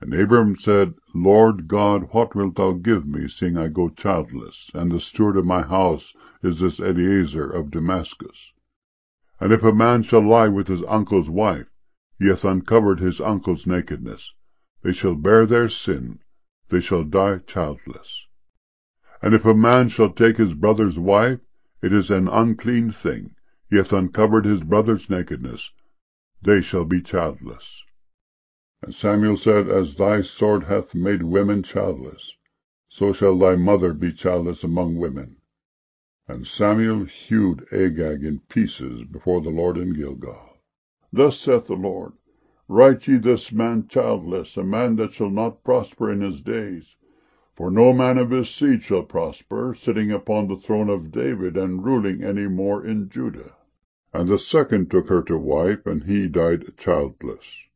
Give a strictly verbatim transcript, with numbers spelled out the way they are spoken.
And Abram said, Lord God, what wilt thou give me, seeing I go childless, and the steward of my house is this Eliezer of Damascus? And if a man shall lie with his uncle's wife, he hath uncovered his uncle's nakedness. They shall bear their sin, they shall die childless. And if a man shall take his brother's wife, it is an unclean thing. He hath uncovered his brother's nakedness. They shall be childless. And Samuel said, As thy sword hath made women childless, so shall thy mother be childless among women. And Samuel hewed Agag in pieces before the Lord in Gilgal. Thus saith the Lord, Write ye this man childless, a man that shall not prosper in his days. For no man of his seed shall prosper, sitting upon the throne of David, and ruling any more in Judah. And the second took her to wife, and he died childless.